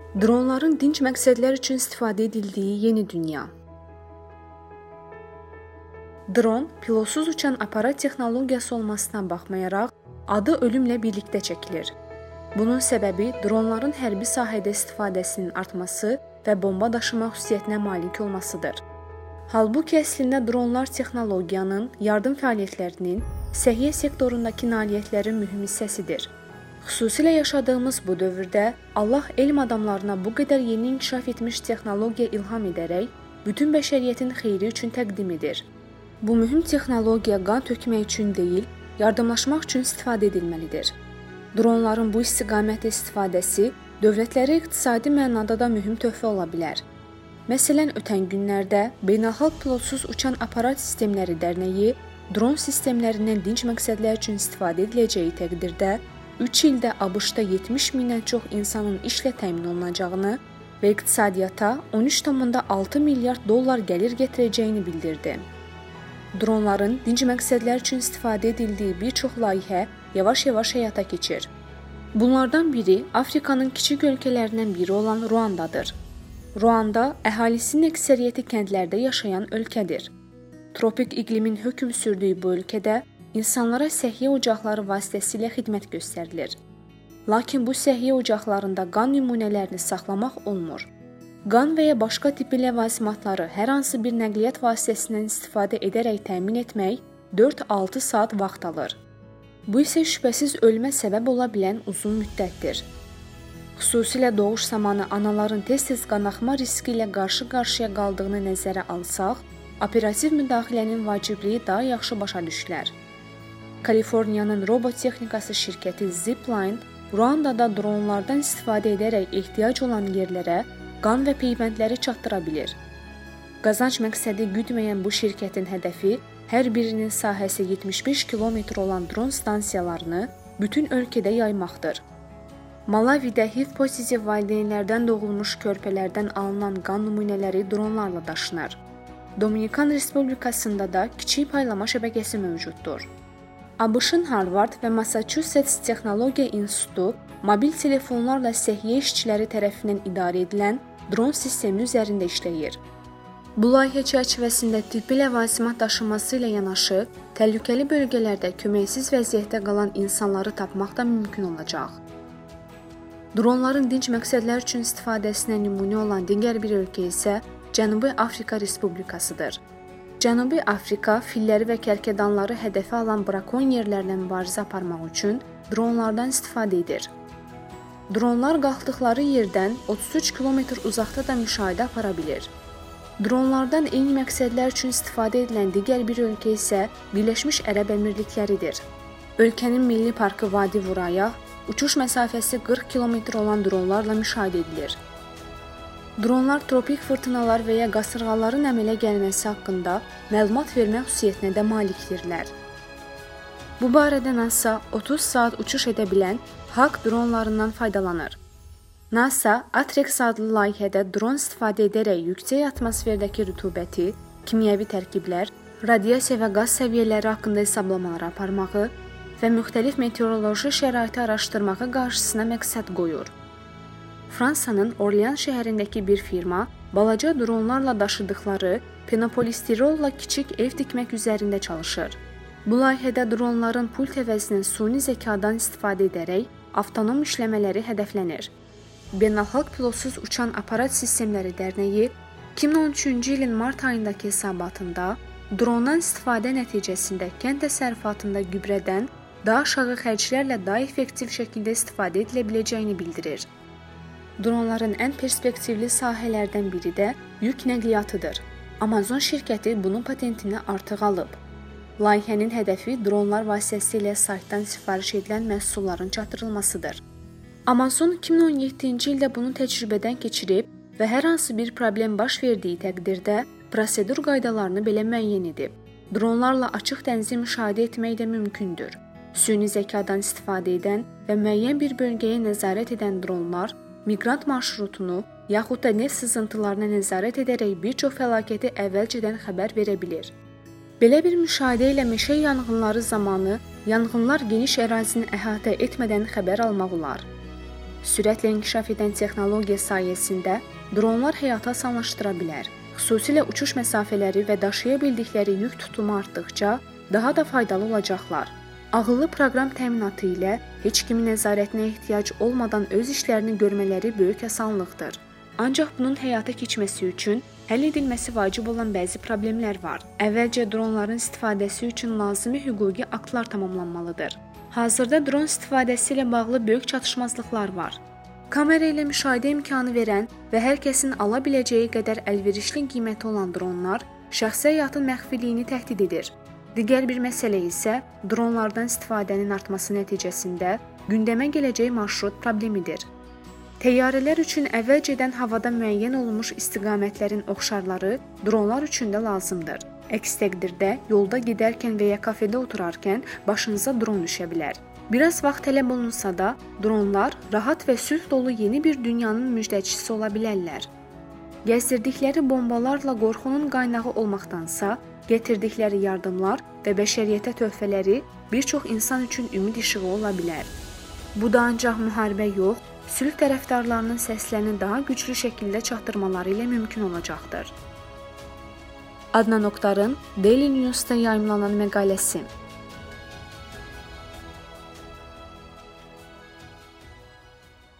Dronların dinc məqsədlər üçün istifadə edildiyi yeni dünya. Dron, pilotsuz uçan aparat texnologiyası olmasına baxmayaraq, adı ölümlə birlikdə çəkilir. Bunun səbəbi dronların hərbi sahədə istifadəsinin artması və bomba daşıma xüsusiyyətinə malik olmasıdır. Halbuki əslində dronlar texnologiyanın, yardım fəaliyyətlərinin, səhiyyə sektorundakı nailiyyətlərin mühüm hissəsidir. Xüsusilə yaşadığımız bu dövrdə Allah elm adamlarına bu qədər yeni inkişaf etmiş texnologiya ilham edərək bütün bəşəriyyətin xeyri üçün təqdim edir. Bu mühüm texnologiya qan tökmək üçün deyil, yardımlaşmaq üçün istifadə edilməlidir. Dronların bu istiqamətdə istifadəsi dövlətlərə iqtisadi mənada da mühüm töhfə ola bilər. Məsələn, ötən günlərdə Beynəlxalq Pilotsuz Uçan Aparat Sistemləri Dərnəyi dron sistemlərindən dinc məqsədlər üçün istifadə ediləcəyi təqdirdə 3 ildə ABŞ-da 70 mindən çox insanın işlə təmin olunacağını və iqtisadiyyata 13,6 milyard dollar gəlir gətirəcəyini bildirdi. Dronların dinc məqsədlər üçün istifadə edildiyi bir çox layihə yavaş-yavaş həyata keçir. Bunlardan biri Afrikanın kiçik ölkələrindən biri olan Ruandadır. Ruanda əhalisinin əksəriyyəti kəndlərdə yaşayan ölkədir. Tropik iqlimin hökm sürdüyü bu ölkədə İnsanlara səhiyyə ocaqları vasitəsilə xidmət göstərilir. Lakin bu səhiyyə ocaqlarında qan nümunələrini saxlamaq olmur. Qan və ya başqa tipli ləvazimatları hər hansı bir nəqliyyat vasitəsindən istifadə edərək təmin etmək 4-6 saat vaxt alır. Bu isə şübhəsiz ölümə səbəb ola bilən uzun müddətdir. Xüsusilə doğuş zamanı anaların tez-tez qanaxma riski ilə qarşı-qarşıya qaldığını nəzərə alsaq, operativ müdaxilənin vacibliyi daha yaxşı başa düşülər. Kaliforniyanın robot texnikası şirkəti Zipline, Ruandada dronlardan istifadə edərək ehtiyac olan yerlərə qan və peyvəndləri çatdıra bilir. Qazanc məqsədi güdməyən bu şirkətin hədəfi hər birinin sahəsi 75 kilometr olan dron stansiyalarını bütün ölkədə yaymaqdır. Malavidə HIV pozitiv valideynlərdən doğulmuş körpələrdən alınan qan nümunələri dronlarla daşınır. Dominikan Respublikasında da kiçik paylama şəbəkəsi mövcuddur. ABŞ-ın Harvard və Massachusetts Texnologiya İnstitutu mobil telefonlarla səhiyyə işçiləri tərəfindən idarə edilən dron sistemi üzərində işləyir. Bu layihə çərçivəsində tibbi ləvazimat daşınması ilə yanaşı, təhlükəli bölgələrdə köməksiz vəziyyətdə qalan insanları tapmaq da mümkün olacaq. Dronların dinc məqsədlər üçün istifadəsinə nümunə olan digər bir ölkə isə Cənubi Afrika Respublikasıdır. Cənubi Afrika filləri və kərkədanları hədəfə alan brakonyerlərlə mübarizə aparmaq üçün dronlardan istifadə edir. Dronlar qalxdıqları yerdən 33 kilometr uzaqda da müşahidə apara bilir. Dronlardan eyni məqsədlər üçün istifadə edilən digər bir ölkə isə Birləşmiş Ərəb Əmirlikləridir. Ölkənin milli parkı Vadi Vuraya uçuş məsafəsi 40 kilometr olan dronlarla müşahidə edilir. Dronlar tropik fırtınalar və ya qasırğaların əmələ gəlməsi haqqında məlumat vermə xüsusiyyətinə də malikdirlər. Bu barədə NASA 30 saat uçuş edə bilən Hawk dronlarından faydalanır. NASA Atrex adlı layihədə dron istifadə edərək yüksək atmosferdəki rütubəti, kimyəvi tərkiblər, radiasiya və qaz səviyyələri haqqında hesablamalar aparmağı və müxtəlif meteoroloji şəraiti araşdırmağı qarşısına məqsəd qoyur. Fransanın Orlean şəhərindəki bir firma balaca dronlarla daşıdıqları penopolistirolla kiçik ev tikmək üzərində çalışır. Bu layihədə dronların pult əvəzinə süni zəkadan istifadə edərək avtonom işləmələri hədəflənir. Beynəlxalq Pilotsuz Uçan Aparat Sistemləri Dərnəyi 2013-cü ilin mart ayındakı hesabatında drondan istifadə nəticəsində kənd təsərrüfatında gübrədən daha aşağı xərclərlə daha effektiv şəkildə istifadə edilə biləcəyini bildirir. Dronların ən perspektivli sahələrdən biri də yük nəqliyyatıdır. Amazon şirkəti bunun patentini artıq alıb. Layihənin hədəfi dronlar vasitəsilə saytdan sifariş edilən məhsulların çatdırılmasıdır. Amazon 2017-ci ildə bunu təcrübədən keçirib və hər hansı bir problem baş verdiyi təqdirdə prosedur qaydalarını belə müəyyən edib. Dronlarla açıq dənizi müşahidə etmək də mümkündür. Süni zəkadan istifadə edən və müəyyən bir bölgəyə nəzarət edən dronlar miqrant marşrutunu yaxud da neft sızıntılarına nəzarət edərək bir çox fəlakəti əvvəlcədən xəbər verə bilir. Belə bir müşahidə ilə meşə yanğınları zamanı yanğınlar geniş ərazini əhatə etmədən xəbər almaq olar. Sürətlə inkişaf edən texnologiya sayəsində dronlar həyatı asanlaşdıra bilər. Xüsusilə uçuş məsafələri və daşıya bildikləri yük tutumu artdıqca daha da faydalı olacaqlar. Ağıllı proqram təminatı ilə heç kimin nəzarətinə ehtiyac olmadan öz işlərini görmələri böyük asanlıqdır. Ancaq bunun həyata keçməsi üçün həll edilməsi vacib olan bəzi problemlər var. Əvvəlcə dronların istifadəsi üçün lazımi hüquqi aktlar tamamlanmalıdır. Hazırda dron istifadəsi ilə bağlı böyük çatışmazlıqlar var. Kamera ilə müşahidə imkanı verən və hər kəsin ala biləcəyi qədər əlverişli qiyməti olan dronlar şəxsi həyatın məxfiliyini təhdid edir. Digər bir məsələ isə dronlardan istifadənin artması nəticəsində gündəmə gələcək marşrut problemidir. Təyyarələr üçün əvvəlcədən havada müəyyən olunmuş istiqamətlərin oxşarları dronlar üçün də lazımdır. Əks təqdirdə yolda gedərkən və ya kafedə oturarkən başınıza dron düşə bilər. Biraz vaxt tələb olunsa da, dronlar rahat və sülh dolu yeni bir dünyanın müjdəçisi ola bilərlər. Gəzdirdikləri bombalarla qorxunun qaynağı olmaqdansa, gətirdikləri yardımlar və bəşəriyyətə töhfələri bir çox insan üçün ümid işığı ola bilər. Bu da ancaq müharibə yox, sülh tərəfdarlarının səslərini daha güclü şəkildə çatdırmaları ilə mümkün olacaqdır. Adnan Oktarın Daily News'da yayımlanan məqaləsi.